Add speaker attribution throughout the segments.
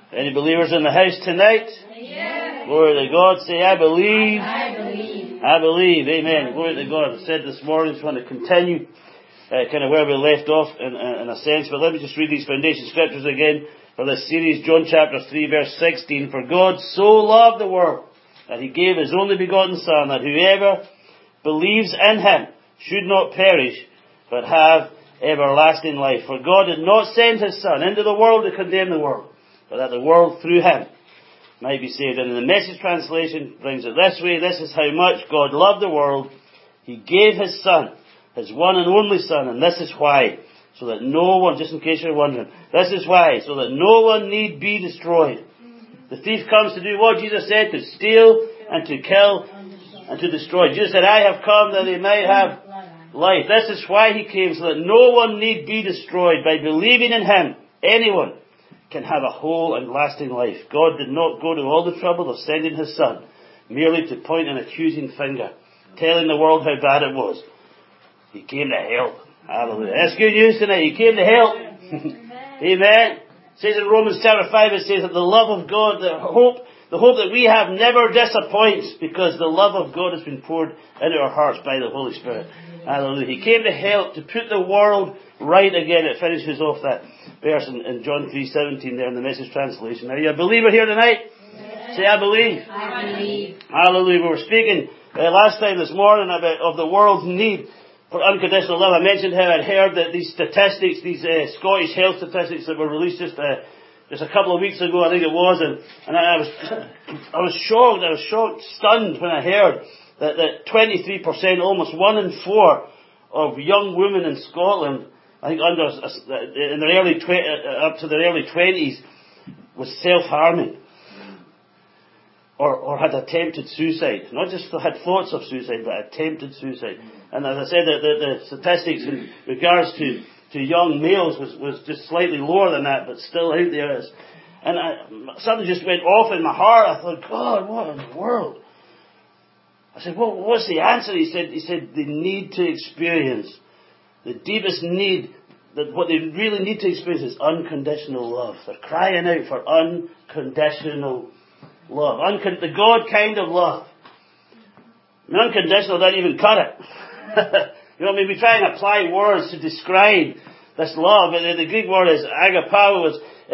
Speaker 1: Any believers in the house tonight?
Speaker 2: Yes.
Speaker 1: Glory to God. Say, I believe.
Speaker 2: I believe.
Speaker 1: I believe. Amen. Glory to God. I said this morning, just want to continue kind of where we left off in a sense. But let me just read these foundation scriptures again for this series. John chapter 3 verse 16. For God so loved the world that He gave His only begotten Son, that whoever believes in Him should not perish, but have everlasting life. For God did not send His Son into the world to condemn the world, but that the world through Him might be saved. And in the Message translation brings it this way: this is how much God loved the world. He gave His Son, His one and only Son, and this is why, so that no one, just in case you're wondering, this is why, so that no one need be destroyed. The thief comes to do what Jesus said: to steal and to kill and to destroy. Jesus said, I have come that they might have life. This is why He came, so that no one need be destroyed. By believing in Him, anyone can have a whole and lasting life. God did not go to all the trouble of sending His Son merely to point an accusing finger, telling the world how bad it was. He came to help. Hallelujah. That's good news tonight. He came to help. Amen. It says in Romans chapter 5, it says that the love of God, the hope that we have never disappoints, because the love of God has been poured into our hearts by the Holy Spirit. Hallelujah. He came to help, to put the world right again. It finishes off that verse in John 3:17 there in the Message translation. Are you a believer here tonight?
Speaker 2: Yes.
Speaker 1: Say, I believe.
Speaker 2: I believe.
Speaker 1: Hallelujah. We were speaking last time this morning of the world's need for unconditional love. I mentioned how I'd heard that these statistics, these Scottish health statistics that were released just a couple of weeks ago, I think it was, and I was shocked, stunned when I heard that 23%, almost 1 in 4 of young women in Scotland, I think in their up to their early 20s, was self-harming. Or had attempted suicide. Not just had thoughts of suicide, but attempted suicide. And as I said, the statistics in regards to young males was just slightly lower than that, but still out there. And something just went off in my heart. I thought, God, what in the world? I said, well, what's the answer? He said they need to experience the deepest need, that what they really need to experience is unconditional love. They're crying out for unconditional love. The God kind of love. Unconditional doesn't even cut it. You know, I mean, we try and apply words to describe this love, but the Greek word is agapao.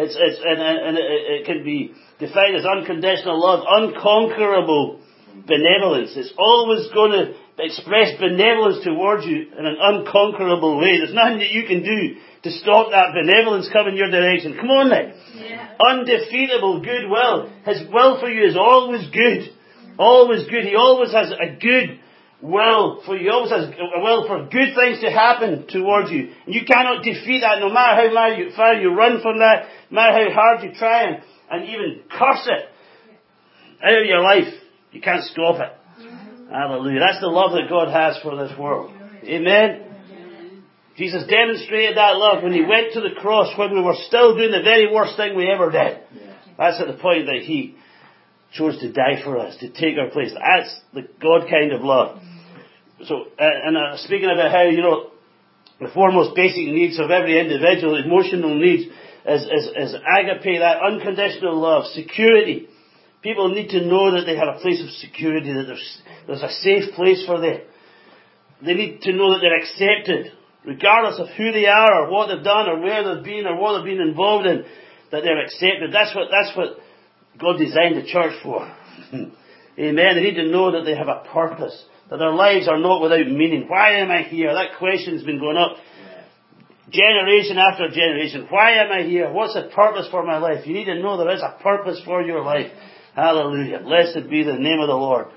Speaker 1: It can be defined as unconditional love, unconquerable benevolence. It's always going to express benevolence towards you in an unconquerable way. There's nothing that you can do to stop that benevolence coming your direction. Come on now. Yeah. Undefeatable goodwill. His will for you is always good. Always good. He always has a good will for you. He always has a will for good things to happen towards you. And you cannot defeat that, no matter how far you run from that, no matter how hard you try and even curse it out of your life. You can't stop it. Hallelujah. That's the love that God has for this world. Amen. Jesus demonstrated that love when He went to the cross when we were still doing the very worst thing we ever did. That's at the point that He chose to die for us, to take our place. That's the God kind of love. So, speaking about how, you know, the foremost basic needs of every individual, emotional needs, is agape, that unconditional love, security. People need to know that they have a place of security, that there's a safe place for them. They need to know that they're accepted, regardless of who they are, or what they've done, or where they've been, or what they've been involved in, that they're accepted. That's what God designed the church for. Amen. They need to know that they have a purpose, that their lives are not without meaning. Why am I here? That question's been going up generation after generation. Why am I here? What's the purpose for my life? You need to know there is a purpose for your life. Hallelujah. Blessed be the name of the Lord.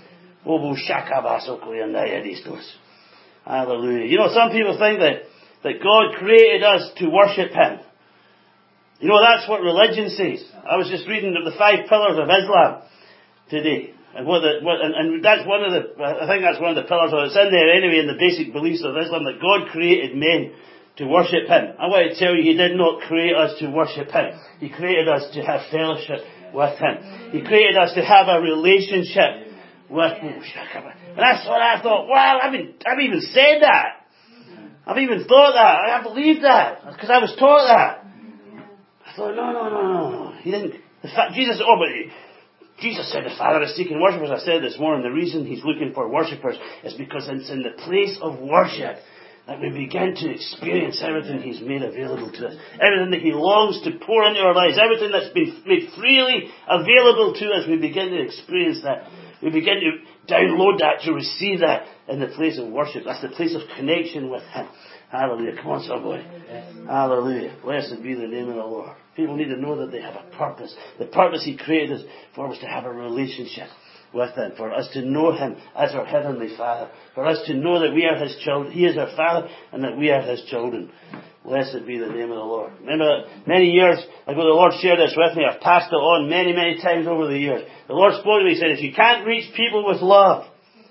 Speaker 1: Hallelujah. You know, some people think that God created us to worship Him. You know, that's what religion says. I was just reading the 5 pillars of Islam today. And that's one of I think that's one of the pillars, or it's in there anyway, in the basic beliefs of Islam, that God created men to worship Him. I want to tell you, He did not create us to worship Him. He created us to have fellowship with Him. He created us to have a relationship with Him. And that's what I thought, wow, I've even said that. I've even thought that. I believe that. Because I was taught that. I thought, no. Jesus said the Father is seeking worshippers. I said this morning, the reason He's looking for worshippers is because it's in the place of worship that we begin to experience everything He's made available to us. Everything that He longs to pour into our lives. Everything that's been made freely available to us. We begin to experience that. We begin to download that, to receive that in the place of worship. That's the place of connection with Him. Hallelujah. Come on, somebody. Hallelujah. Blessed be the name of the Lord. People need to know that they have a purpose. The purpose He created us for was to have a relationship with Him, for us to know Him as our Heavenly Father, for us to know that we are His children, He is our Father, and that we are His children. Blessed be the name of the Lord. Remember, many years ago the Lord shared this with me. I've passed it on many, many times over the years. The Lord spoke to me, He said, if you can't reach people with love,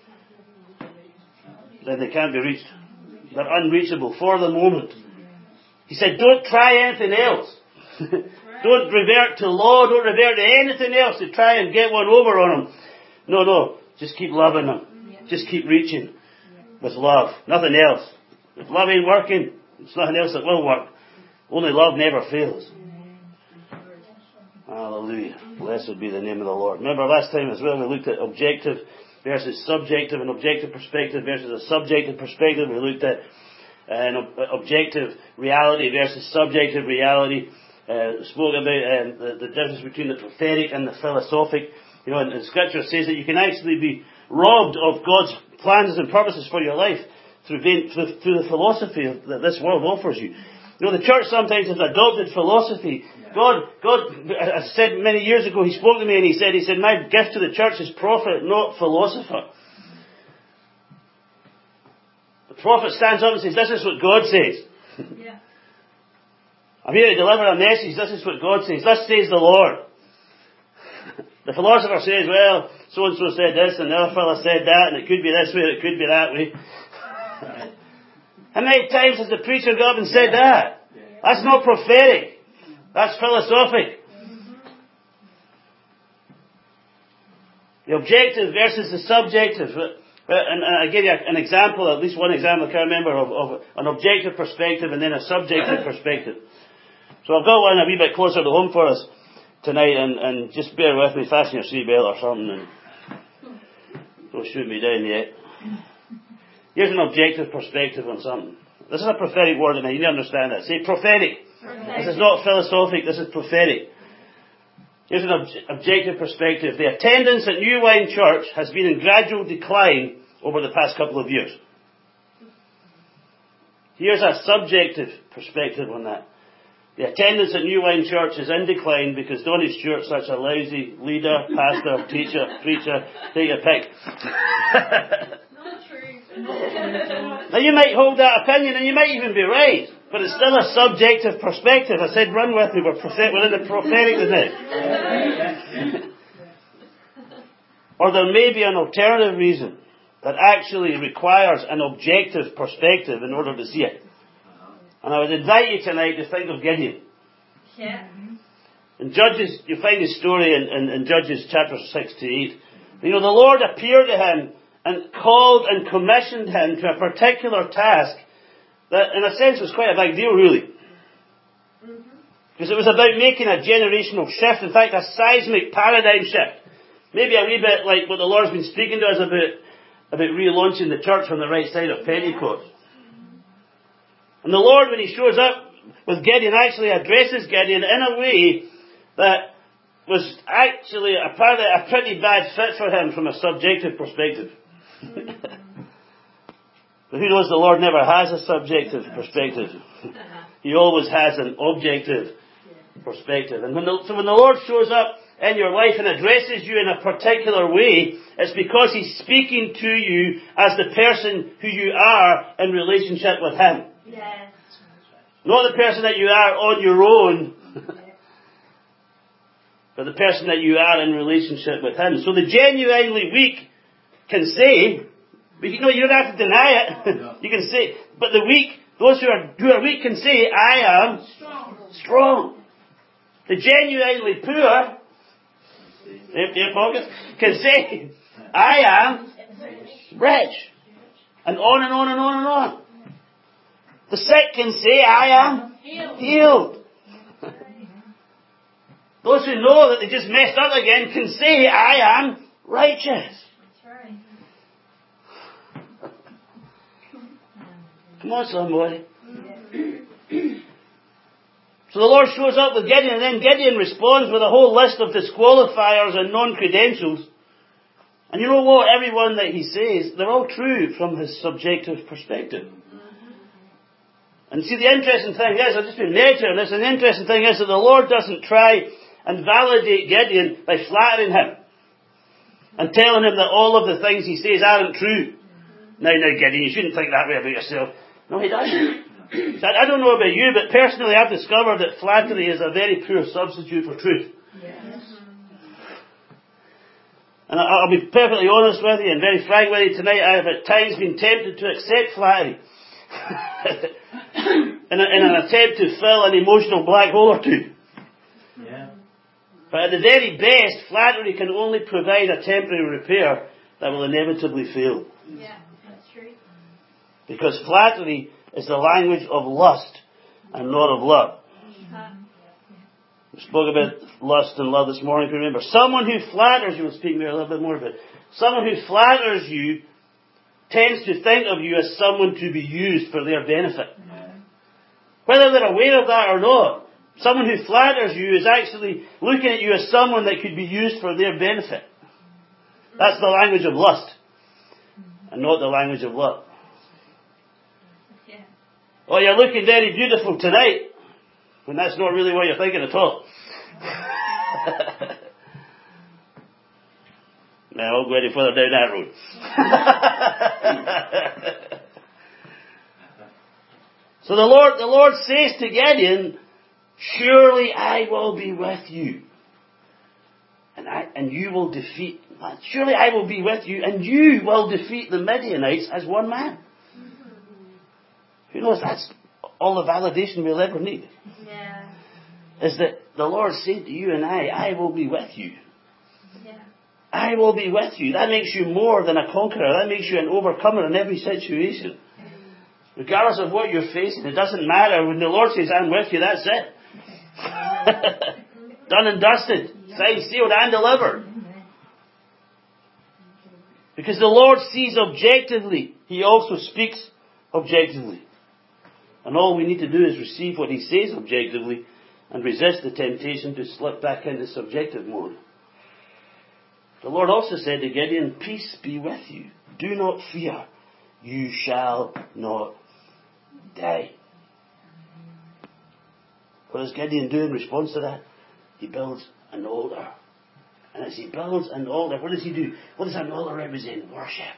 Speaker 1: then they can't be reached. They're unreachable for the moment. He said, don't try anything else. Don't revert to law, don't revert to anything else to try and get one over on them. No. Just keep loving them. Just keep reaching with love. Nothing else. If love ain't working, there's nothing else that will work. Only love never fails. Hallelujah. Blessed be the name of the Lord. Remember last time as well we looked at objective versus subjective, an objective perspective versus a subjective perspective. We looked at an objective reality versus subjective reality. Spoke about the difference between the prophetic and the philosophic. And Scripture says that you can actually be robbed of God's plans and purposes for your life through the philosophy that this world offers you. The church sometimes has adopted philosophy. God, as I said many years ago, He spoke to me and He said, my gift to the church is prophet, not philosopher. The prophet stands up and says, this is what God says. Yeah. I'm here to deliver a message. This is what God says. Thus says the Lord. The philosopher says, well, so-and-so said this and the other fellow said that and it could be this way and it could be that way. How many times has the preacher got up and said that? That's not prophetic. That's philosophic. The objective versus the subjective. And I give you an example, at least one example I can remember, of an objective perspective and then a subjective perspective. So I've got one a wee bit closer to home for us tonight, and just bear with me, fasten your seatbelt or something, and don't shoot me down yet. Here's an objective perspective on something. This is a prophetic word, and you need to understand that. Say prophetic. This is not philosophic, this is prophetic. Here's an objective perspective. The attendance at New Wine Church has been in gradual decline over the past couple of years. Here's a subjective perspective on that. The attendance at New Wine Church is in decline because Donnie Stewart's such a lousy leader, pastor, teacher, preacher, take your pick.
Speaker 2: Not true.
Speaker 1: Now you might hold that opinion and you might even be right, but it's still a subjective perspective. I said run with me, we're in the prophetic today. Or there may be an alternative reason that actually requires an objective perspective in order to see it. And I would invite you tonight to think of Gideon.
Speaker 2: Yeah.
Speaker 1: In Judges, you find his story in Judges chapter 6 to 8. The Lord appeared to him and called and commissioned him to a particular task that in a sense was quite a big deal really. Because it was about making a generational shift. In fact, a seismic paradigm shift. Maybe a wee bit like what the Lord's been speaking to us about relaunching the church on the right side of Pentecost. And the Lord, when He shows up with Gideon, actually addresses Gideon in a way that was actually apparently a pretty bad fit for him from a subjective perspective. But who knows, the Lord never has a subjective perspective. He always has an objective perspective. And when the Lord shows up in your life and addresses you in a particular way, it's because He's speaking to you as the person who you are in relationship with Him.
Speaker 2: Yes.
Speaker 1: Not the person that you are on your own, but the person that you are in relationship with Him. So the genuinely weak can say, you don't have to deny it. No. You can say, but the weak, those who are weak can say, I am strong. The genuinely poor, empty your pockets, can say, I am rich. And on and on and on and on. The sick can say, I am healed. Those who know that they just messed up again can say, I am righteous.
Speaker 2: That's right.
Speaker 1: Come on, somebody. So the Lord shows up with Gideon, and then Gideon responds with a whole list of disqualifiers and non-credentials. And you know what? Everyone that he says, they're all true from his subjective perspective. And see, the interesting thing is, I've just been meditating on this, and the interesting thing is that the Lord doesn't try and validate Gideon by flattering him and telling him that all of the things he says aren't true. Now, Gideon, you shouldn't think that way about yourself. No, he doesn't. So I don't know about you, but personally I've discovered that flattery is a very poor substitute for truth.
Speaker 2: Yes.
Speaker 1: And I'll be perfectly honest with you and very frank with you tonight. I have at times been tempted to accept flattery in an attempt to fill an emotional black hole or two.
Speaker 3: Yeah.
Speaker 1: But at the very best, flattery can only provide a temporary repair that will inevitably fail.
Speaker 2: Yeah, that's true.
Speaker 1: Because flattery is the language of lust and not of love. We spoke about lust and love this morning, if you remember. Someone who flatters you, we'll speak a little bit more about it. Someone who flatters you tends to think of you as someone to be used for their benefit. Whether they're aware of that or not, someone who flatters you is actually looking at you as someone that could be used for their benefit. That's the language of lust and not the language of love. Oh, you're looking very beautiful tonight. And that's not really what you're thinking at all. Now, I'll go any further down that road. So the Lord says to Gideon, surely I will be with you. And you will defeat, surely I will be with you, and you will defeat the Midianites as one man. Who knows, that's all the validation we'll ever need.
Speaker 2: Yeah.
Speaker 1: Is that the Lord said to you and I will be with you.
Speaker 2: Yeah.
Speaker 1: I will be with you. That makes you more than a conqueror. That makes you an overcomer in every situation. Regardless of what you're facing, it doesn't matter. When the Lord says, I'm with you, that's it. Done and dusted. Signed, sealed, and delivered. Because the Lord sees objectively. He also speaks objectively. And all we need to do is receive what He says objectively and resist the temptation to slip back into subjective mode. The Lord also said to Gideon, peace be with you. Do not fear. You shall not die. What does Gideon do in response to that? He builds an altar. And as he builds an altar, what does he do? What does an altar represent? Worship.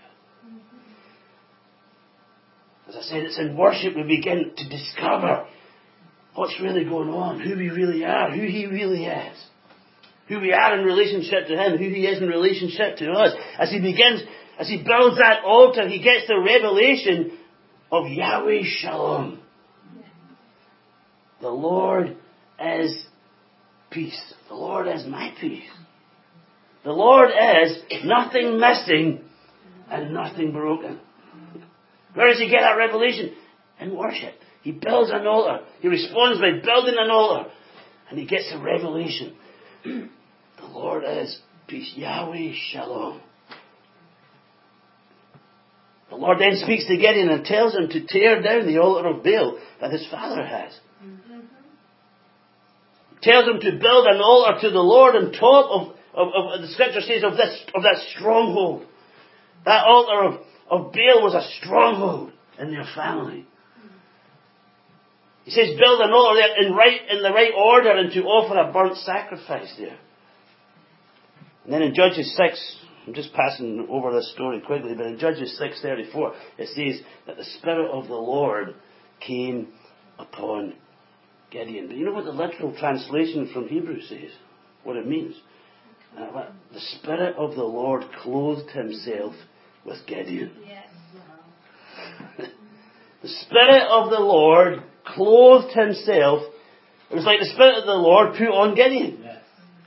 Speaker 1: As I said, it's in worship we begin to discover what's really going on, who we really are, who He really is, who we are in relationship to Him, who He is in relationship to us. As he builds that altar, he gets the revelation of Yahweh Shalom. The Lord is peace. The Lord is my peace. The Lord is nothing missing and nothing broken. Where does he get that revelation? In worship. He builds an altar. He responds by building an altar. And he gets a revelation. The Lord is peace. Yahweh Shalom. The Lord then speaks to Gideon and tells him to tear down the altar of Baal that his father has. He tells him to build an altar to the Lord on top of the scripture says of that stronghold. That altar of Baal was a stronghold in their family. He says build an altar there in the right order and to offer a burnt sacrifice there. And then in Judges 6, I'm just passing over this story quickly, but in Judges 6:34 it says that the Spirit of the Lord came upon Gideon. But you know what the literal translation from Hebrew says? What it means? The Spirit of the Lord clothed Himself with Gideon.
Speaker 2: Yes.
Speaker 1: The Spirit of the Lord clothed Himself. It was like the Spirit of the Lord put on Gideon.
Speaker 3: Yes.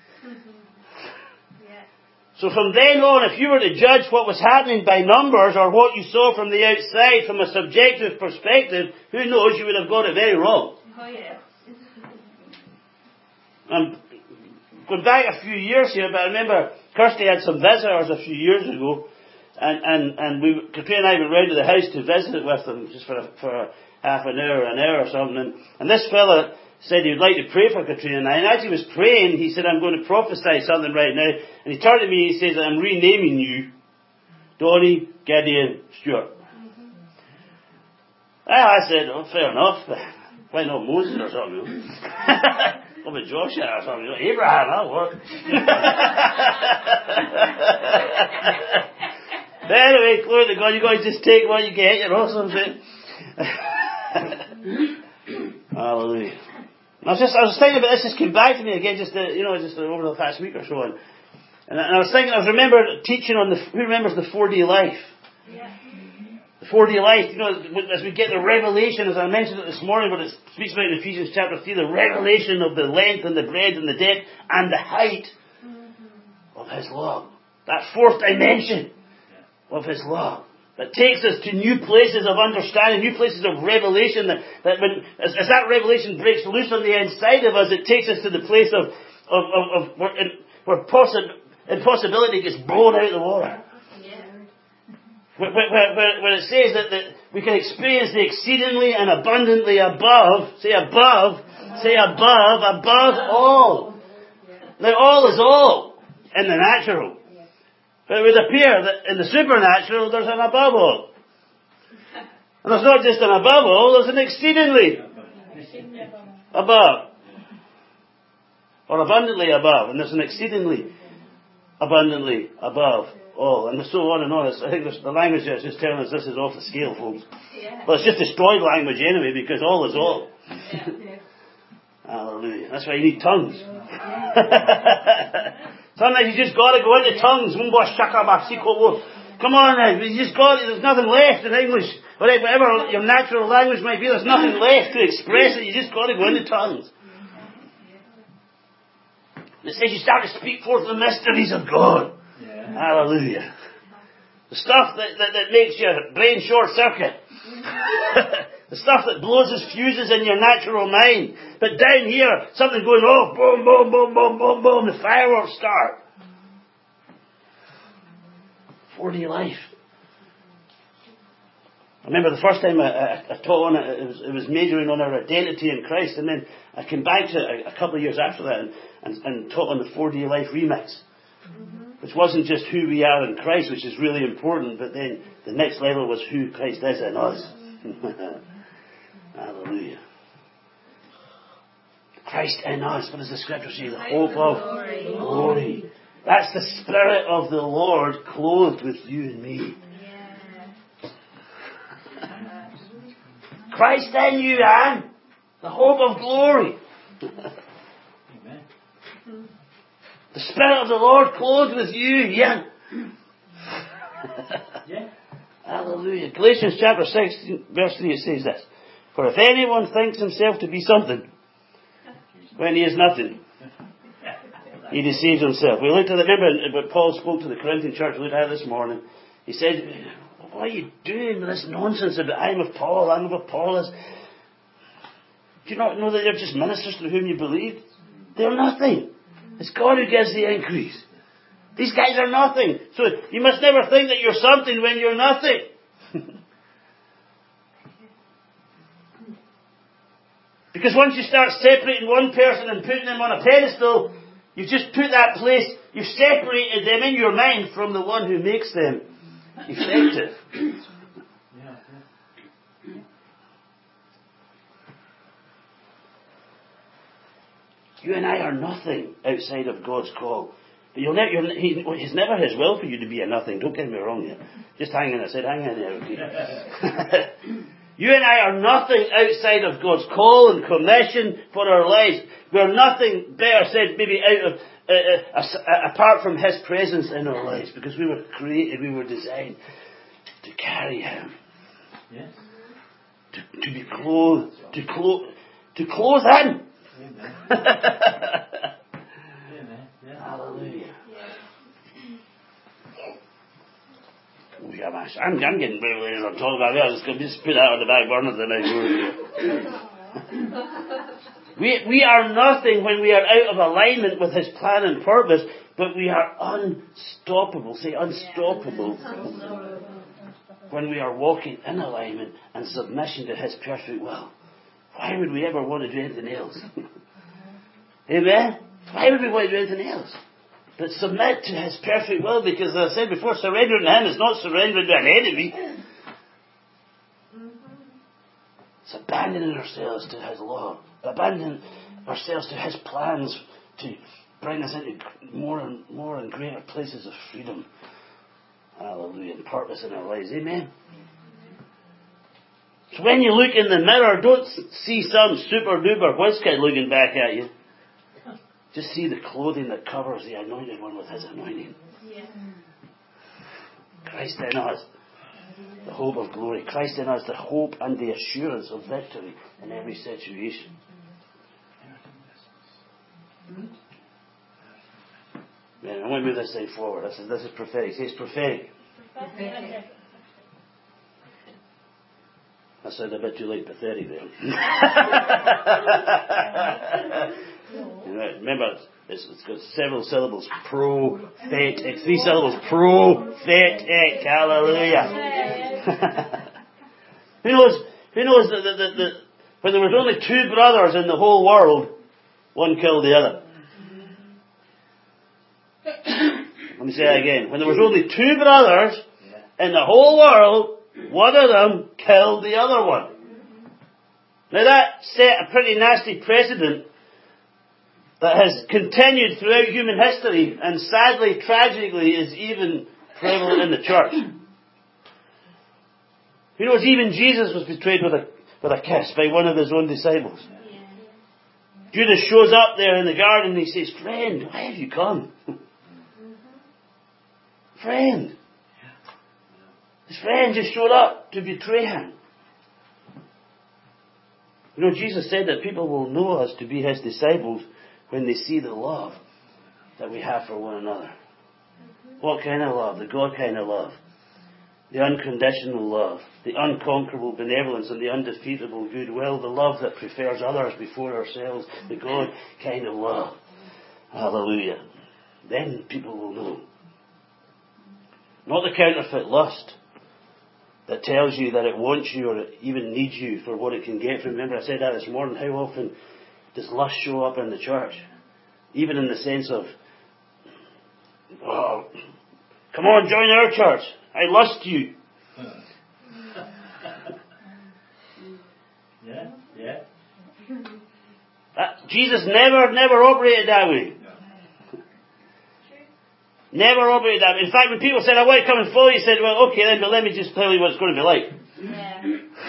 Speaker 1: So from then on, if you were to judge what was happening by numbers or what you saw from the outside from a subjective perspective, who knows, you would have got it very wrong.
Speaker 2: Oh, yeah.
Speaker 1: going back a few years here, but I remember Kirsty had some visitors a few years ago, and Katrina and I went round to the house to visit with them just for half an hour or something, and this fella said he would like to pray for Katrina and I, and as he was praying, he said, I'm going to prophesy something right now, and he turned to me and he says, I'm renaming you Donnie Gideon Stewart. Well, I said, oh, fair enough. Why not Moses or something? Or with Joshua or something. Abraham, that'll work. But anyway, glory to God, you guys just take what you get, you know, something. Hallelujah. I was thinking about this, just came back to me again, just over the past week or so. And I was thinking, I remember teaching on who remembers the 4D life?
Speaker 2: Yeah.
Speaker 1: The 4D life, as we get the revelation, as I mentioned it this morning, but it speaks about in Ephesians chapter 3, the revelation of the length and the breadth and the depth and the height of His love. That fourth dimension of His love. That takes us to new places of understanding, new places of revelation, that when, as that revelation breaks loose on the inside of us, it takes us to the place of where impossibility gets blown out of the water. Where it says that we can experience the exceedingly and abundantly above all. Now all is all in the natural. But it would appear that in the supernatural there's an above all. And there's not just an above all, there's an exceedingly above. Or abundantly above. And there's an exceedingly abundantly above all. And so on and on. I think the language there is just telling us this is off the scale, folks. Yeah. Well, it's just destroyed language anyway, because all is all. Yeah. Hallelujah. That's why you need tongues. Sometimes you just got to go into tongues. Come on now. You just there's nothing left in English. Whatever your natural language might be, there's nothing left to express it. You just got to go into tongues. It says you start to speak forth the mysteries of God. Yeah. Hallelujah. The stuff that makes your brain short circuit. The stuff that blows its fuses in your natural mind. But down here, something going off, boom, boom, boom, boom, boom, boom, the fireworks start. 4D life. I remember the first time I taught on it, it was majoring on our identity in Christ, and then I came back to it a couple of years after that and taught on the 4D life remix. Which wasn't just who we are in Christ, which is really important, but then the next level was who Christ is in us. Hallelujah. Christ in us. What does the scripture say? The hope of glory. That's the Spirit of the Lord clothed with you and me. Christ in you, Anne. The hope of glory. The Spirit of the Lord clothed with you, yeah. Hallelujah. Galatians chapter 6, verse 3, it says this. For if anyone thinks himself to be something, when he is nothing, he deceives himself. We looked at remember what Paul spoke to the Corinthian church, we looked at it this morning. He said, what are you doing with this nonsense about I'm of Paul, I'm of Apollos? Do you not know that they're just ministers through whom you believe? They're nothing. It's God who gives the increase. These guys are nothing. So you must never think that you're something when you're nothing. Because once you start separating one person and putting them on a pedestal, you've just put that place, you've separated them in your mind from the one who makes them effective. You and I are nothing outside of God's call. But He's never His will for you to be a nothing. Don't get me wrong here. Just hang in. I said hang in there. Okay? You and I are nothing outside of God's call and commission for our lives. We're nothing, better said, maybe out of apart from His presence in our lives, because we were created, we were designed to carry Him. Yes. To be clothed, to clothe Him. Amen. Hallelujah. Oh, yeah, I'm getting revelations I'm talking about. I was going to just put that on the back burner the next word. We are nothing when we are out of alignment with His plan and purpose, but we are unstoppable. Say unstoppable. When we are walking in alignment and submission to His perfect will. Why would we ever want to do anything else? Amen? Why would we want to do anything else? But submit to His perfect will, because as I said before, surrendering to Him is not surrendering to an enemy. It's abandoning ourselves to His law. Abandoning ourselves to His plans to bring us into more and greater places of freedom. Hallelujah. And purpose in our lives. Amen. So when you look in the mirror, don't see some super duper whiz kid looking back at you. Just see the clothing that covers the anointed one with His anointing.
Speaker 2: Yeah.
Speaker 1: Christ in us, the hope of glory. Christ in us, the hope and the assurance of victory in every situation. Man, I want to move this thing forward. This is prophetic. Say it's prophetic. I said a bit too late, pathetic there. Remember, it's got several syllables. Prophetic. 3 syllables. Prophetic. Hallelujah. Who knows that when there was only 2 brothers in the whole world, one killed the other. Let me say that again. When there was only 2 brothers in the whole world, one of them killed the other one. Now that set a pretty nasty precedent that has continued throughout human history and sadly, tragically, is even prevalent in the church. You know, even Jesus was betrayed with a kiss by one of His own disciples. Judas shows up there in the garden and he says, "Friend, why have you come?" Friend. His friend just showed up to betray Him. You know, Jesus said that people will know us to be His disciples when they see the love that we have for one another. What kind of love? The God kind of love. The unconditional love. The unconquerable benevolence and the undefeatable goodwill. The love that prefers others before ourselves. The God kind of love. Hallelujah. Then people will know. Not the counterfeit lust that tells you that it wants you or it even needs you for what it can get from. Remember I said that this morning. How often does lust show up in the church? Even in the sense of, "Oh, come on, join our church. I lust you." Yeah. Jesus never operated that way. Never operated that way. In fact, when people said, "I want to come and follow you," he said, "Well, okay then, but let me just tell you what it's going to be like."
Speaker 2: Yeah.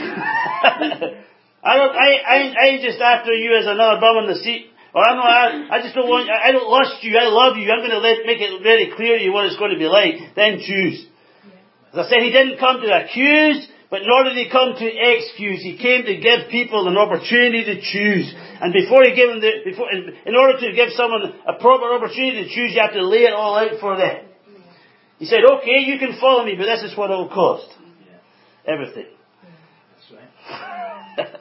Speaker 1: I ain't just after you as another bum on the seat. Or I just don't want, I don't lust you, I love you. I'm going to make it very clear to you what it's going to be like. Then choose. As I said, He didn't come to accuse, but nor did He come to excuse. He came to give people an opportunity to choose. And before He gave them in order to give someone a proper opportunity to choose, you have to lay it all out for them. He said, "Okay, you can follow me, but this is what it will cost." Everything.
Speaker 3: That's right.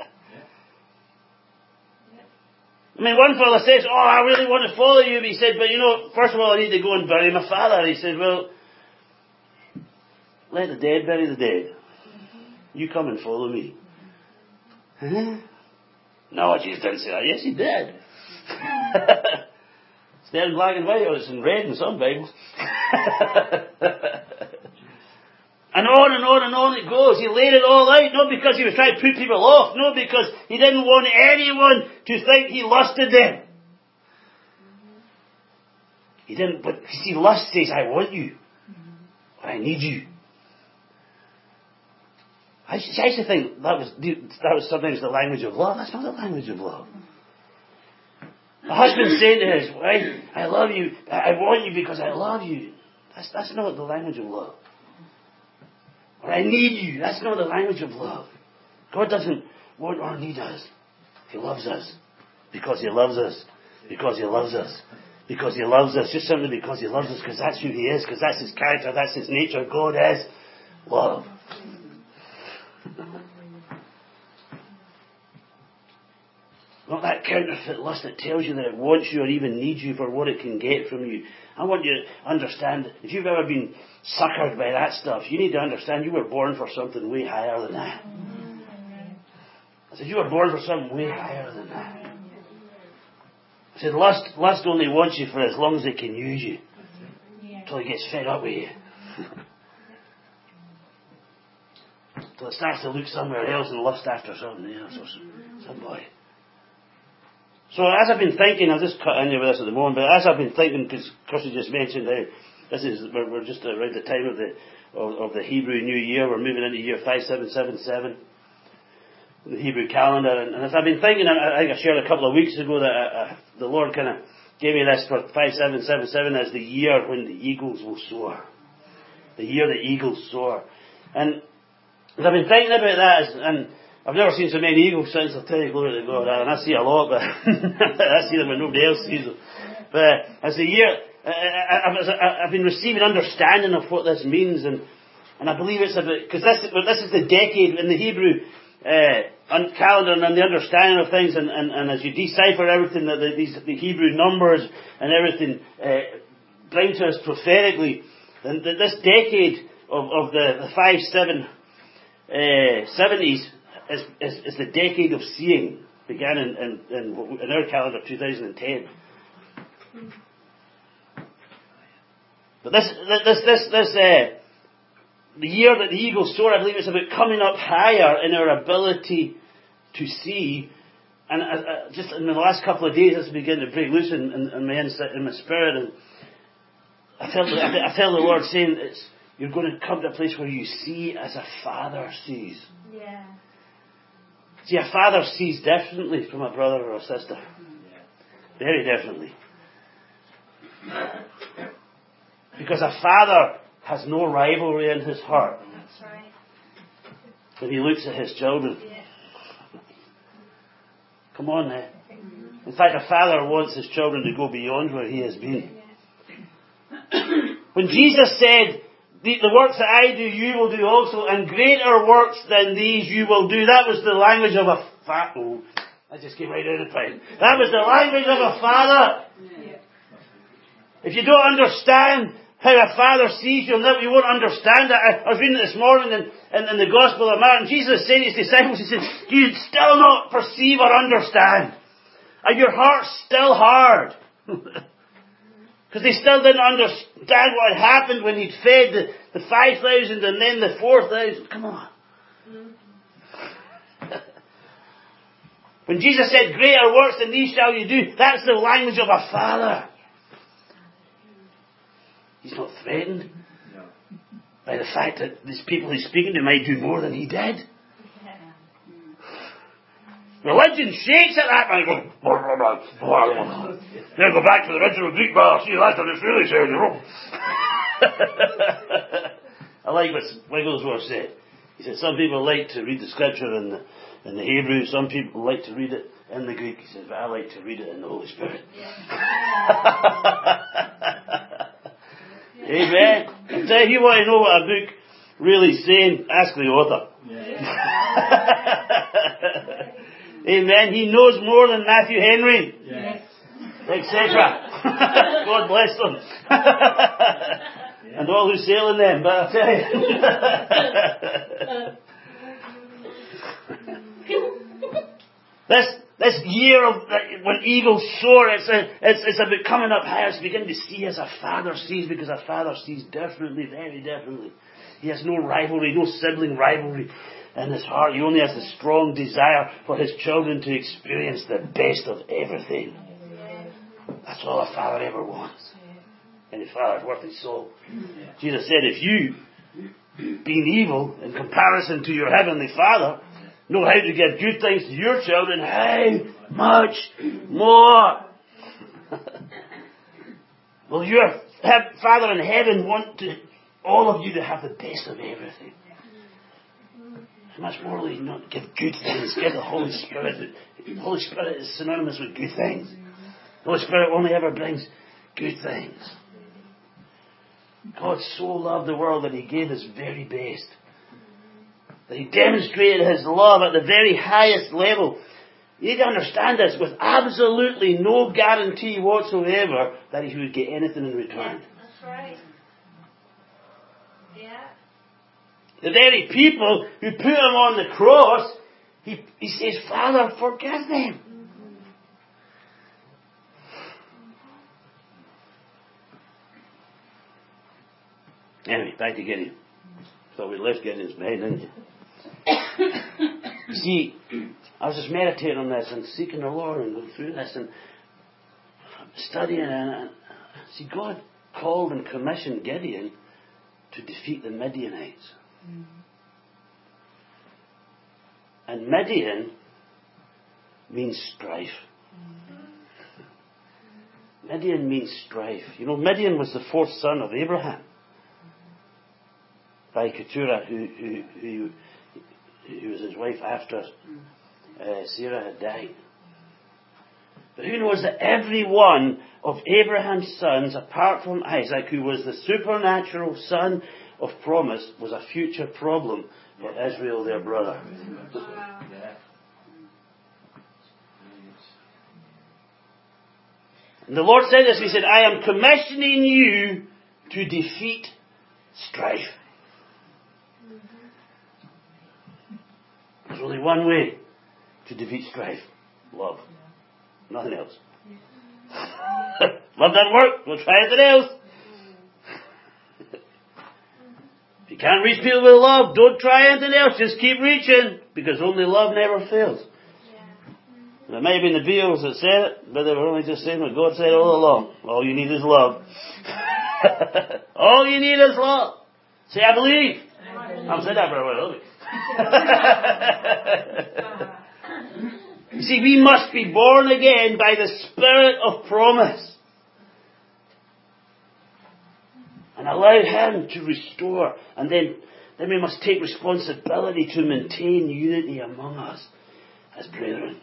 Speaker 1: I mean, one fellow says, "Oh, I really want to follow you." But he said, "But you know, first of all, I need to go and bury my father." He said, "Well, let the dead bury the dead. You come and follow me." Huh? No, Jesus didn't say that. Yes, He did. It's there in black and white, or it's in red in some Bibles. And on it goes. He laid it all out, not because He was trying to put people off, no, because He didn't want anyone to think He lusted them. He didn't, but you see, lust says, "I want you, or I need you." I used to think that was sometimes the language of love. That's not the language of love. A husband saying to his wife, "I love you, I want you because I love you." That's not the language of love. Or "I need you." That's not the language of love. God doesn't want or need us. He loves us. Because He loves us. Because He loves us. Because He loves us. Just simply because He loves us. Because that's who He is. Because that's His character. That's His nature. God is love. Not that counterfeit lust that tells you that it wants you or even needs you for what it can get from you. I want you to understand, if you've ever been suckered by that stuff, you need to understand you were born for something way higher than that. I said, you were born for something way higher than that. I said, lust only wants you for as long as it can use you. Until it gets fed up with you. Until it starts to look somewhere else and lust after something else or somebody. So as I've been thinking, I'll just cut in with this at the moment, but as I've been thinking, because Kirsty just mentioned we're just around the time of the Hebrew New Year, we're moving into year 5777, the Hebrew calendar, and as I've been thinking, I think I shared a couple of weeks ago that the Lord kind of gave me this for 5777 as the year when the eagles will soar. The year the eagles soar. And as I've been thinking about that, and I've never seen so many eagles since, I'll tell you, glory to God, and I see a lot, but I see them when nobody else sees them. But as the year, I've been receiving understanding of what this means, and I believe it's about, because this is the decade in the Hebrew calendar and the understanding of things, and as you decipher everything that the Hebrew numbers and everything bring to us prophetically, then this decade of the 5-7-70s is the decade of seeing, began in our calendar 2010. But the year that the eagles soar, I believe it's about coming up higher in our ability to see. And just in the last couple of days, this began to break loose in my spirit, and I felt the Lord saying, you're going to come to a place where you see as a father sees.
Speaker 2: Yeah.
Speaker 1: See, a father sees differently from a brother or a sister. Very differently. Because a father has no rivalry in his heart.
Speaker 2: That's right.
Speaker 1: When he looks at his children.
Speaker 2: Yeah.
Speaker 1: Come on now. In fact, a father wants his children to go beyond where he has been. When Jesus said, the works that I do, you will do also, and greater works than these you will do. That was the language of a father. Oh, I just came right out of the pipe. That was the language of a father.
Speaker 2: Yeah.
Speaker 1: If you don't understand how a father sees you, you won't understand that. I was reading it this morning in the Gospel of Mark, and Jesus said to his disciples, he said, do you still not perceive or understand? Are your hearts still hard? Because they still didn't understand what had happened when he'd fed the 5,000 and then the 4,000. Come on. When Jesus said, greater works than these shall you do, that's the language of a father. He's not threatened by the fact that these people he's speaking to might do more than he did. Religion shakes at that man going, then go back to the original Greek, well, see, that's what it's really saying, you know. I like what Wigglesworth said. He said, some people like to read the scripture in the Hebrew, some people like to read it in the Greek. He said, but I like to read it in the Holy Spirit. Amen. I tell you, want to know what a book really is saying, ask the author. Amen. He knows more than Matthew Henry, etc. God bless them. And all who sail in them, but I tell you. This year of when eagles soar, it's about coming up higher. It's beginning to see as a father sees, because a father sees differently, very differently. He has no rivalry, no sibling rivalry in his heart. He only has the strong desire for his children to experience the best of everything. That's all a father ever wants. Any father's worth his soul. Jesus said, if you, being evil in comparison to your heavenly Father, know how to give good things to your children, how much more will your Father in heaven want all of you to have the best of everything? How much more will he not give good things? Give the Holy Spirit. The Holy Spirit is synonymous with good things. The Holy Spirit only ever brings good things. God so loved the world that he gave his very best. That he demonstrated his love at the very highest level You need to understand this, with absolutely no guarantee whatsoever that he would get anything in return.
Speaker 2: That's right. Yeah.
Speaker 1: The very people who put him on the cross, he says, Father, forgive them. Anyway, back to Gideon. So we left Gideon's behind, didn't you? You see, I was just meditating on this and seeking the Lord and going through this and studying. And see, God called and commissioned Gideon to defeat the Midianites. And Midian means strife. Midian means strife. You know, Midian was the fourth son of Abraham by Keturah, who was his wife after Sarah had died. But who knows that every one of Abraham's sons, apart from Isaac, who was the supernatural son of promise, was a future problem for Israel, their brother.
Speaker 2: Wow.
Speaker 1: And the Lord said this, He said, I am commissioning you to defeat strife. There's only one way to defeat strife. Love. Nothing else. Love doesn't work. We'll try anything else. If you can't reach people with love, don't try anything else. Just keep reaching, because only love never fails. And it may have been the Beatles that said it, but they were only just saying what God said all along. All you need is love. All you need is love. Say, I believe. I've said that for a while. You see, we must be born again by the Spirit of promise. And allow Him to restore. And then we must take responsibility to maintain unity among us as brethren.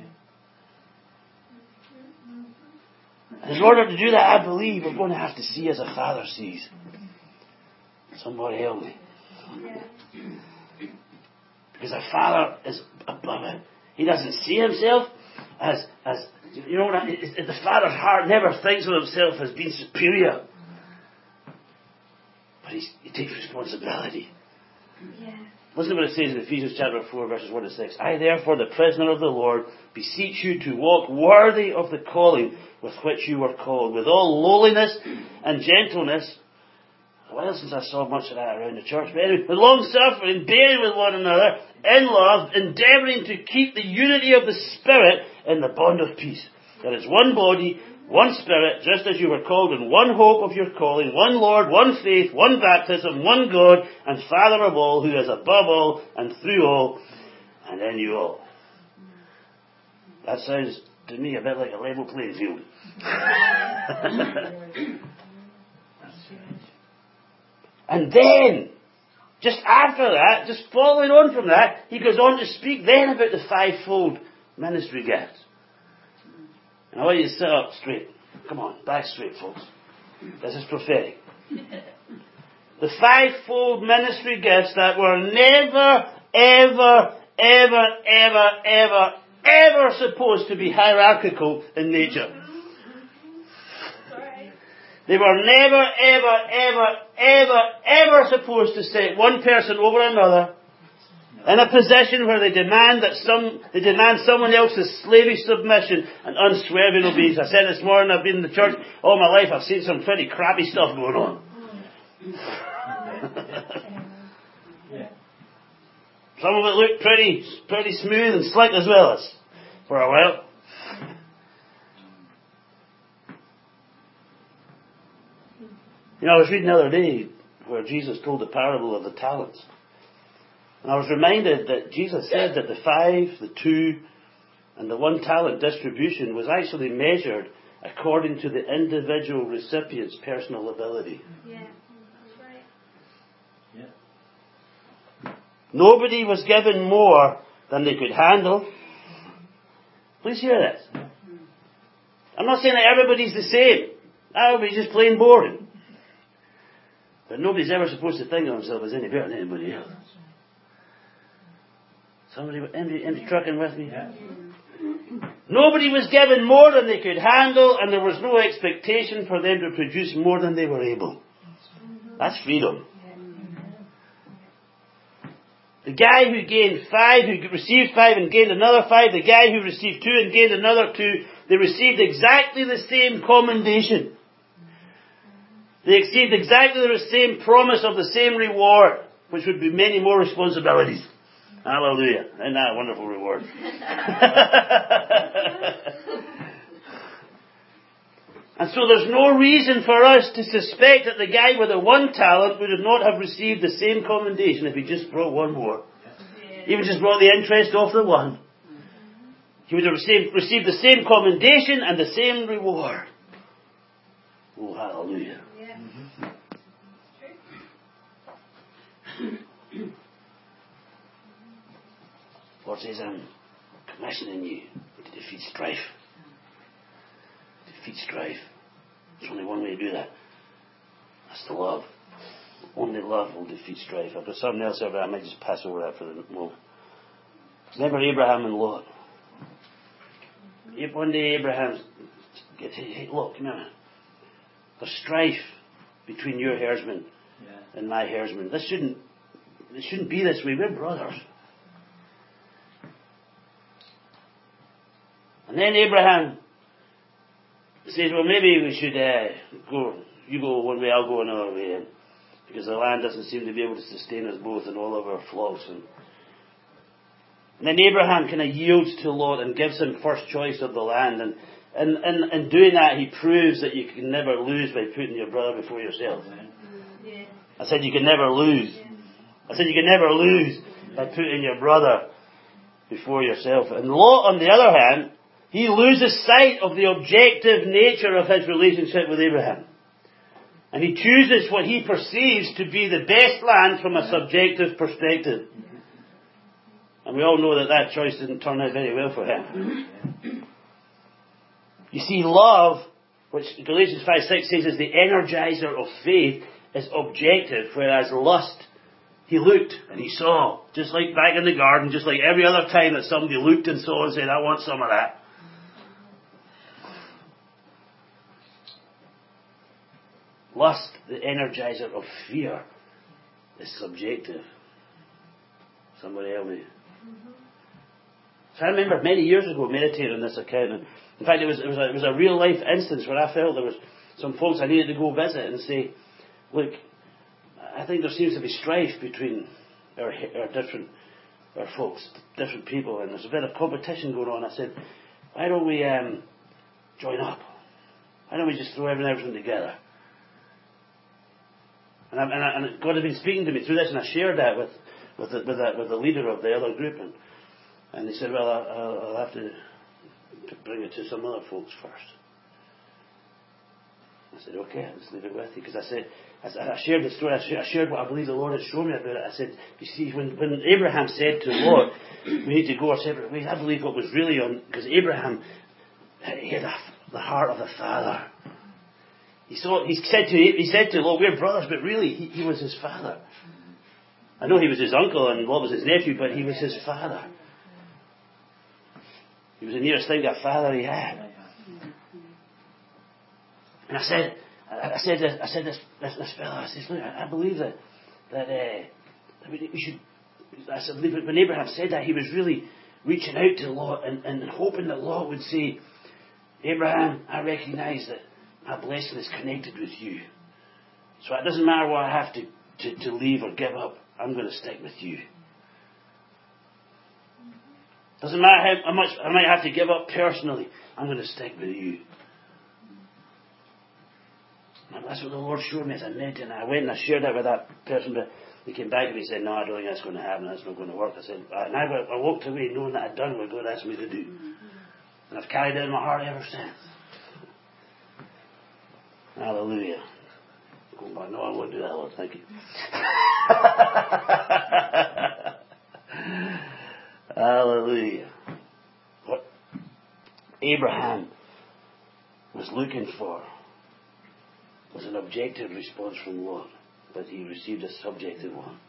Speaker 1: And in order to do that, I believe we're going to have to see as a father sees. Somebody help me. Because a father is above it. He doesn't see himself as you know, the father's heart never thinks of himself as being superior. But he takes responsibility.
Speaker 2: Yeah.
Speaker 1: Listen to what it says in Ephesians chapter 4, verses 1 to 6. I, therefore, the prisoner of the Lord, beseech you to walk worthy of the calling with which you were called, with all lowliness and gentleness. Well, since I saw much of that around the church. But anyway, with long suffering, bearing with one another, in love, endeavouring to keep the unity of the Spirit in the bond of peace. There is one body, one Spirit, just as you were called in one hope of your calling, one Lord, one faith, one baptism, one God, and Father of all, who is above all, and through all, and in you all. That sounds to me a bit like a level playing field. And then, just after that, just following on from that, he goes on to speak then about the fivefold ministry gifts. And I want you to sit up straight. Come on, back straight, folks. This is prophetic. The fivefold ministry gifts that were never, ever, ever, ever, ever, ever supposed to be hierarchical in nature. They were never, ever, ever, ever, ever supposed to set one person over another in a position where they demand someone else's slavish submission and unswerving obedience. I said this morning, I've been in the church all my life, I've seen some pretty crappy stuff going on. Some of it looked pretty smooth and slick as well as for a while. You know, I was reading the other day where Jesus told the parable of the talents. And I was reminded that Jesus said that the 5, the 2, and the 1 talent distribution was actually measured according to the individual recipient's personal ability.
Speaker 2: Yeah, that's right.
Speaker 3: Yeah.
Speaker 1: Nobody was given more than they could handle. Please hear this. I'm not saying that everybody's the same. That would be just plain boring. But nobody's ever supposed to think of himself as any better than anybody else. Somebody trucking with me?
Speaker 3: Yeah.
Speaker 1: Nobody was given more than they could handle, and there was no expectation for them to produce more than they were able. That's freedom. The guy who gained 5, who received 5 and gained another 5, the guy who received 2 and gained another 2, they received exactly the same commendation. They received exactly the same promise of the same reward, which would be many more responsibilities. Hallelujah. Isn't that a wonderful reward? And so there's no reason for us to suspect that the guy with the 1 talent would not have received the same commendation if he just brought 1 more. Even just brought the interest off the 1. He would have received the same commendation and the same reward. Oh, hallelujah. Lord says, I'm commissioning you to defeat strife. Defeat strife. There's only one way to do that. That's to love. Only love will defeat strife. I've got something else over there. I might just pass over that for the moment. Remember Abraham and Lot. One day Abraham gets, hey, look, come here. There's strife between your herdsmen and my herdsmen. It shouldn't be this way. We're brothers. And then Abraham says, well, maybe we should go. You go one way, I'll go another way. Because the land doesn't seem to be able to sustain us both and all of our flocks. And then Abraham kind of yields to Lot and gives him first choice of the land. And in doing that, he proves that you can never lose by putting your brother before yourself. I said you can never lose. I said you can never lose by putting your brother before yourself. And Lot, on the other hand, he loses sight of the objective nature of his relationship with Abraham. And he chooses what he perceives to be the best land from a subjective perspective. And we all know that choice didn't turn out very well for him. You see, love, which Galatians 5:6 says is the energizer of faith, is objective, whereas lust, he looked and he saw. Just like back in the garden, just like every other time that somebody looked and saw and said, I want some of that. Lust, the energizer of fear, is subjective. Somebody help me. So I remember many years ago meditating on this account. And in fact, it was a real life instance where I felt there was some folks I needed to go visit and say, look, I think there seems to be strife between our folks, different people, and there's a bit of competition going on. I said, why don't we join up? Why don't we just throw everything together? And God had been speaking to me through this, and I shared that with the leader of the other group, and he said, well, I'll have to bring it to some other folks first. I said, okay, I'll just leave it with you, because I shared the story, I shared what I believe the Lord had shown me about it. I said, you see, when Abraham said to Lot, we need to go our separate ways, I believe what was really on, because Abraham, he had the heart of the father. He said to Lot, we're brothers, but really, he was his father. I know he was his uncle and Lot was his nephew, but he was his father. He was the nearest thing to a father he had. And I said this fella, I said, look, I believe that we should, I said, when Abraham said that, he was really reaching out to Lot and hoping that Lot would say, Abraham, I recognize that my blessing is connected with you. So it doesn't matter what I have to leave or give up, I'm going to stick with you. Doesn't matter how much I might have to give up personally, I'm going to stick with you. And that's what the Lord showed me as I meditated. And I went and I shared that with that person, but they came back and he said, no, I don't think that's going to happen, that's not going to work. I said, and I walked away knowing that I'd done what God asked me to do. And I've carried it in my heart ever since. Hallelujah. Going back, no, I won't do that, Lord, thank you. Hallelujah. What Abraham was looking for was an objective response from Lot, but he received a subjective one.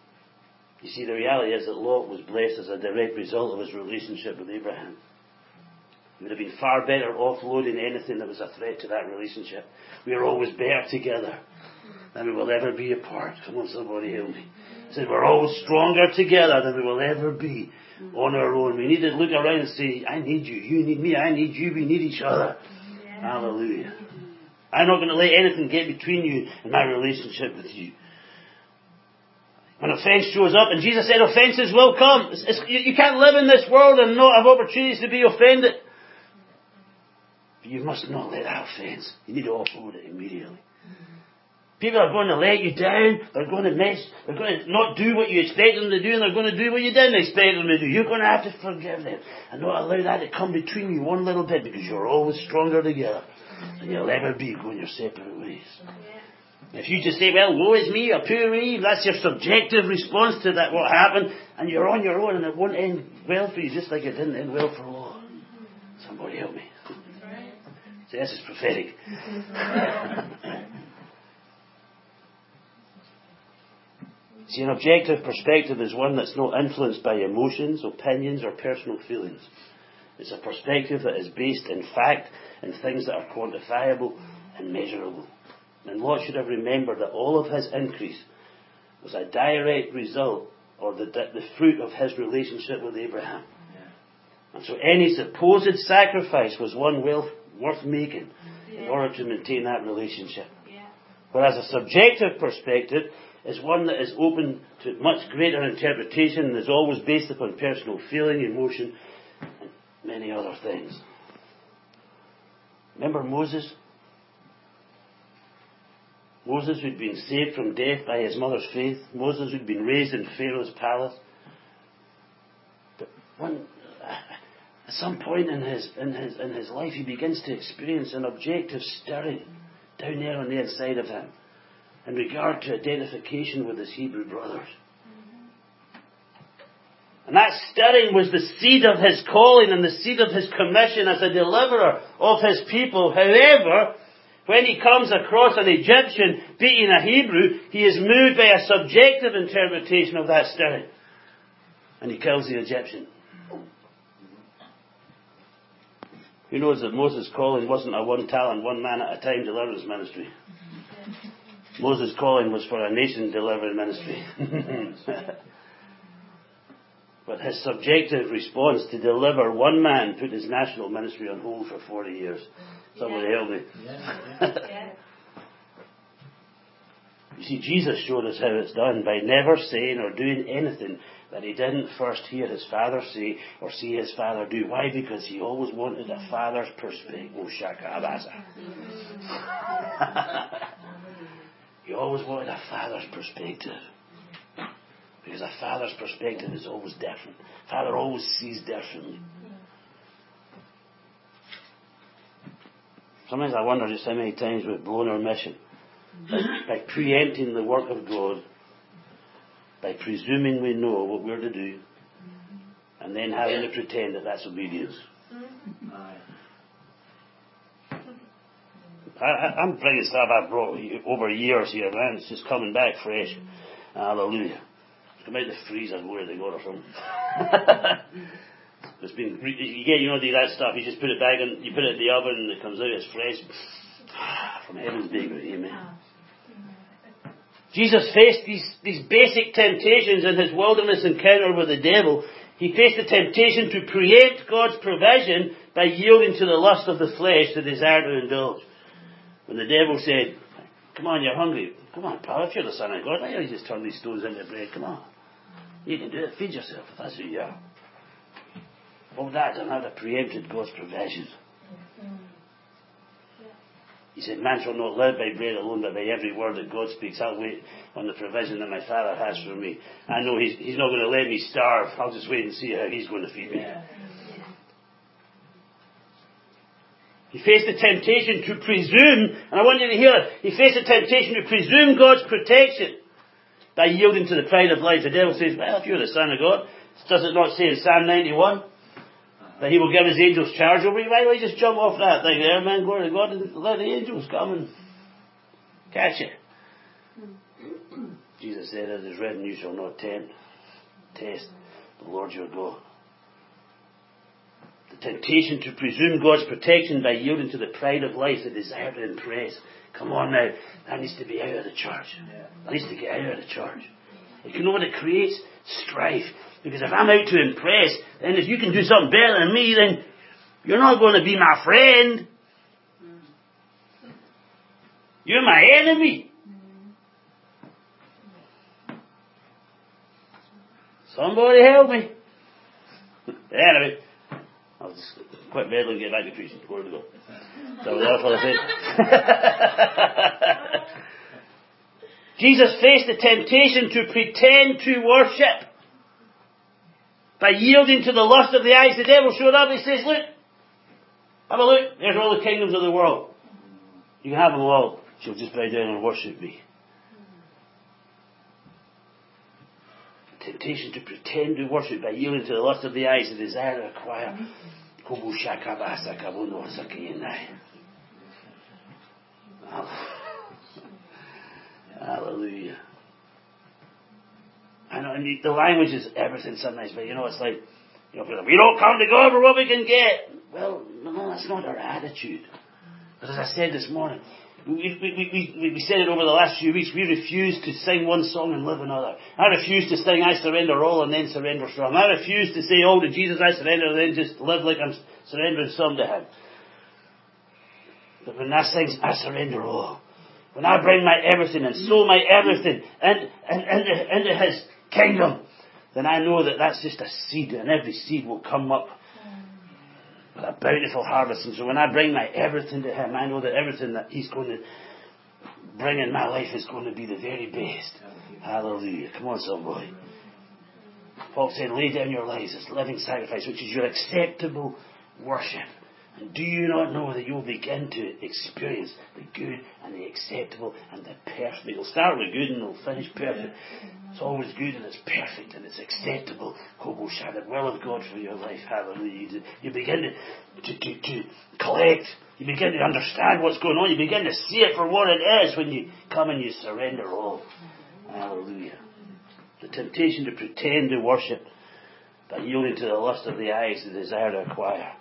Speaker 1: You see, the reality is that Lot was blessed as a direct result of his relationship with Abraham. You would have been far better offloading anything that was a threat to that relationship. We are always better together than we will ever be apart. Come on, somebody help me. He said, we're always stronger together than we will ever be on our own. We need to look around and say, I need you, you need me, I need you, we need each other. Yeah. Hallelujah. I'm not going to let anything get between you and my relationship with you. When offence shows up, and Jesus said offences will come. You can't live in this world and not have opportunities to be offended. But you must not let that offence. You need to offload it immediately. People are going to let you down. They're going to not do what you expect them to do, and they're going to do what you didn't expect them to do. You're going to have to forgive them and not allow that to come between you one little bit, because you're always stronger together than you'll ever be going your separate ways. If you just say, well, woe is me, or poor me, that's your subjective response to that, what happened, and you're on your own, and it won't end well for you, just like it didn't end well for all. Somebody help me. See, this is prophetic. See, an objective perspective is one that's not influenced by emotions, opinions, or personal feelings. It's a perspective that is based in fact and things that are quantifiable and measurable. And Lot should have remembered that all of his increase was a direct result, or the fruit of his relationship with Abraham. Yeah. And so any supposed sacrifice was one worth making in order to maintain that relationship. Yeah. Whereas a subjective perspective is one that is open to much greater interpretation and is always based upon personal feeling, emotion, and many other things. Remember Moses? Moses, who'd been saved from death by his mother's faith. Moses, who'd been raised in Pharaoh's palace. But at some point in his life, he begins to experience an objective stirring down there on the inside of him in regard to identification with his Hebrew brothers. And that stirring was the seed of his calling and the seed of his commission as a deliverer of his people. However, when he comes across an Egyptian beating a Hebrew, he is moved by a subjective interpretation of that stirring. And he kills the Egyptian. Who knows that Moses' calling wasn't a one talent, one man at a time deliverance ministry. Moses' calling was for a nation delivering ministry. But his subjective response to deliver one man put his national ministry on hold for 40 years. Somebody help me. You see, Jesus showed us how it's done by never saying or doing anything that he didn't first hear his Father say or see his Father do. Why? Because he always wanted a Father's perspective. He always wanted a Father's perspective. Because a Father's perspective is always different. Father always sees differently. Sometimes I wonder just how many times we've blown our mission by preempting the work of God, by presuming we know what we're to do, and then having to pretend that that's obedience. I'm bringing stuff I've brought over years here, man. It's just coming back fresh. Hallelujah. It's come out the freezer, where they got it from. It's been, you don't do that stuff. You just put it back in, you put it in the oven and it comes out as fresh. From heaven's bakery, amen. Jesus faced these basic temptations in his wilderness encounter with the devil. He faced the temptation to preempt God's provision by yielding to the lust of the flesh, the desire to indulge. When the devil said, come on, you're hungry. Come on, pal, if you're the Son of God, why don't you just turn these stones into bread? Come on. You can do it. Feed yourself if that's who you are. All that done, I'd have preempted God's provision. He said, man shall not live by bread alone, but by every word that God speaks. I'll wait on the provision that my Father has for me. I know He's not going to let me starve. I'll just wait and see how He's going to feed me. He faced the temptation to presume, and I want you to hear it, he faced the temptation to presume God's protection by yielding to the pride of life. The devil says, well, if you're the Son of God, does it not say in Psalm 91? That he will give his angels charge over you? Why don't you just jump off that thing there, man? Glory to God, and let the angels come and catch you. Jesus said, it is written, you shall not test the Lord your God. The temptation to presume God's protection by yielding to the pride of life, the desire to impress. Come on now, that needs to be out of the church. That needs to get out of the church. You know what it creates? Strife. Because if I'm out to impress, then if you can do something better than me, then you're not going to be my friend. You're my enemy. Somebody help me. Anyway, I'll just quit meddling and get back to preaching. Where to go? So that's what I said. Jesus faced the temptation to pretend to worship. By yielding to the lust of the eyes, the devil showed up and he says, look, have a look, there's all the kingdoms of the world. You can have them all. She'll just bow down and worship me. Temptation to pretend to worship by yielding to the lust of the eyes, the desire to acquire. Hallelujah. I know, and the language is everything sometimes, but it's like, we don't come to God for what we can get. Well, no, that's not our attitude. But as I said this morning, we said it over the last few weeks, we refuse to sing one song and live another. I refuse to sing I surrender all and then surrender some. I refuse to say, to Jesus I surrender, and then just live like I'm surrendering some to Him. But when I sing I surrender all, when I bring my everything and sow my everything into His kingdom, then I know that that's just a seed, and every seed will come up with a bountiful harvest. And so when I bring my everything to Him, I know that everything that He's going to bring in my life is going to be the very best. Hallelujah. Come on, somebody. Paul said, lay down your lives as living sacrifice, which is your acceptable worship. And do you not know that you will begin to experience the good and the acceptable and the perfect? It'll start with good and it'll finish perfect. It's always good and it's perfect and it's acceptable. The will of God for your life. Hallelujah. You begin to collect. You begin to understand what's going on. You begin to see it for what it is when you come and you surrender all. Hallelujah. The temptation to pretend to worship by yielding to the lust of the eyes, the desire to acquire.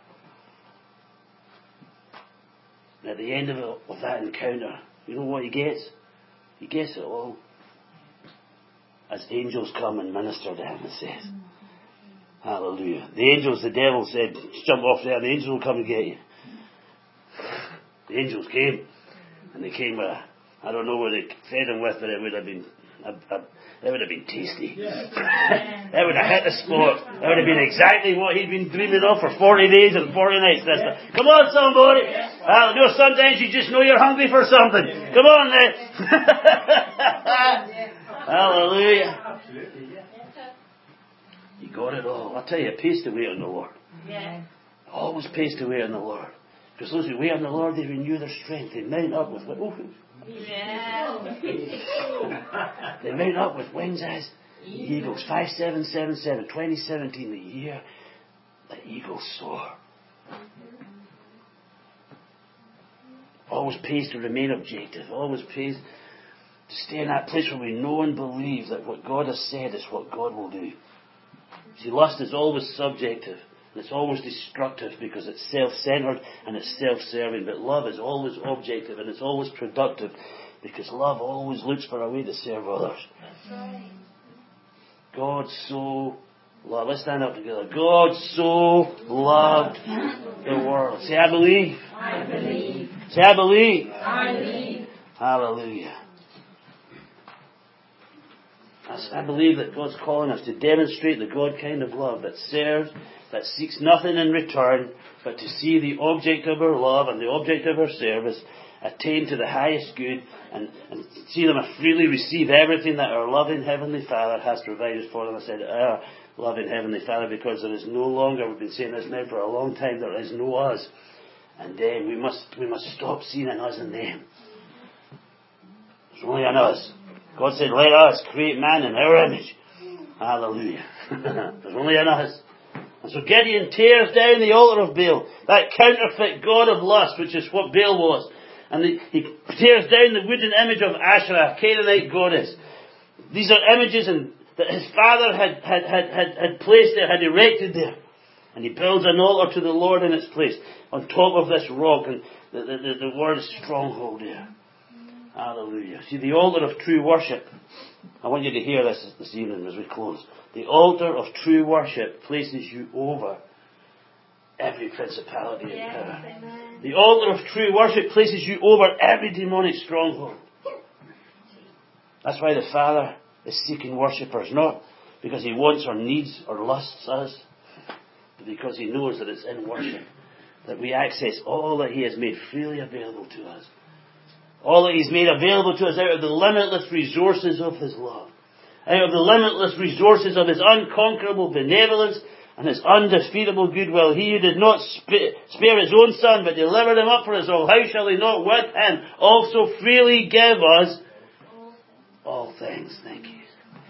Speaker 1: And at the end of that encounter, you know what he gets? He gets it all. As angels come and minister to him, it says. Hallelujah. The angels, the devil said, jump off there, the angels will come and get you. The angels came. And they came with, I don't know what they fed him with, but it would have been tasty. That would have hit the spot. That would have been exactly what he'd been dreaming of for 40 days and 40 nights. Come on, somebody. Sometimes you just know you're hungry for something. Come on, then. Hallelujah. You got it all. I tell you, it pays to wait on the Lord. Always pays to wait on the Lord. Because those who wait on the Lord, they renew their strength. They mount up with they mount up with wings as eagles. 5777, 2017, the year the eagles soar. Always pays to remain objective. Always pays to stay in that place where we know and believe that what God has said is what God will do. See, lust is always subjective. And it's always destructive because it's self-centered and it's self-serving. But love is always objective and it's always productive because love always looks for a way to serve others.
Speaker 2: That's right.
Speaker 1: God so loved. Let's stand up together. God so loved the world. Say, I believe.
Speaker 2: I believe.
Speaker 1: Say, I believe.
Speaker 2: I believe.
Speaker 1: Hallelujah. I believe that God's calling us to demonstrate the God kind of love that serves, that seeks nothing in return, but to see the object of our love and the object of our service attain to the highest good and see them freely receive everything that our loving Heavenly Father has provided for them. I said, our loving Heavenly Father, because there is no longer, we've been saying this now for a long time, there is no us and them. We must stop seeing an us and them. There's only an us. God said, let us create man in our image. Hallelujah. There's only an us. And so Gideon tears down the altar of Baal, that counterfeit god of lust, which is what Baal was. And he tears down the wooden image of Asherah, a Canaanite goddess. These are images that his father had placed there, had erected there. And he builds an altar to the Lord in its place, on top of this rock, and the word is stronghold there. Hallelujah. See, the altar of true worship, I want you to hear this evening as we close. The altar of true worship places you over every principality and power. The altar of true worship places you over every demonic stronghold. That's why the Father is seeking worshippers, not because He wants or needs or lusts us, but because He knows that it's in worship that we access all that He has made freely available to us. All that He's made available to us out of the limitless resources of His love. Out of the limitless resources of His unconquerable benevolence and His undefeatable goodwill. He who did not spare His own Son, but delivered Him up for us all, how shall He not with Him also freely give us all things? Thank you.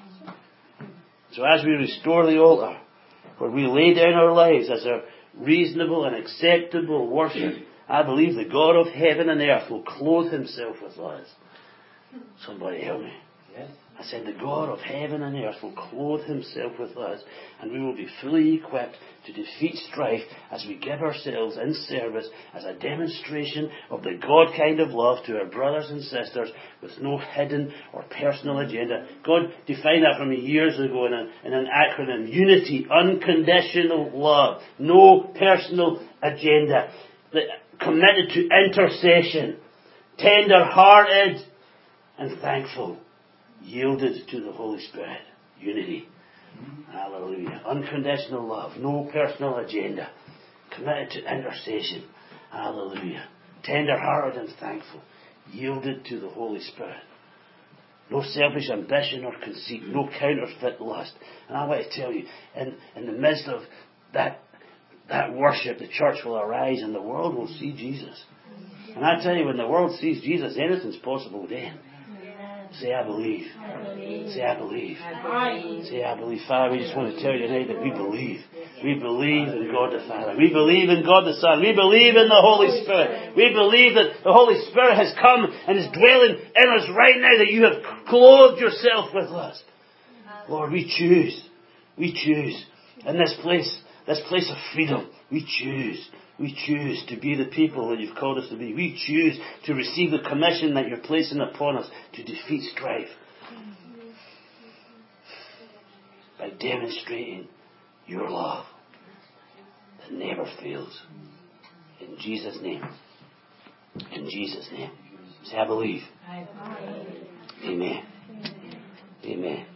Speaker 1: So as we restore the altar, where we lay down our lives as a reasonable and acceptable worship, I believe the God of heaven and earth will clothe Himself with us. Somebody help me.
Speaker 3: Yes.
Speaker 1: I said the God of heaven and earth will clothe Himself with us, and we will be fully equipped to defeat strife as we give ourselves in service as a demonstration of the God kind of love to our brothers and sisters with no hidden or personal agenda. God defined that for me years ago in an acronym: unity, unconditional love, no personal agenda, committed to intercession, tender-hearted and thankful, yielded to the Holy Spirit. Unity. Hallelujah. Unconditional love. No personal agenda. Committed to intercession. Hallelujah. Tender-hearted and thankful. Yielded to the Holy Spirit. No selfish ambition or conceit. No counterfeit lust. And I want to tell you, in the midst of that worship, the church will arise and the world will see Jesus. And I tell you, when the world sees Jesus, anything's possible then. Say, I believe. Say, I believe. Say, I believe. Father, we just want to tell you tonight that we believe. We believe in God the Father. We believe in God the Son. We believe in the Holy Spirit. We believe that the Holy Spirit has come and is dwelling in us right now, that you have clothed yourself with us. Lord, we choose. We choose. In this place of freedom, we choose. We choose to be the people that you've called us to be. We choose to receive the commission that you're placing upon us to defeat strife by demonstrating your love that never fails. In Jesus' name. In Jesus' name. Say, I believe. Amen. Amen.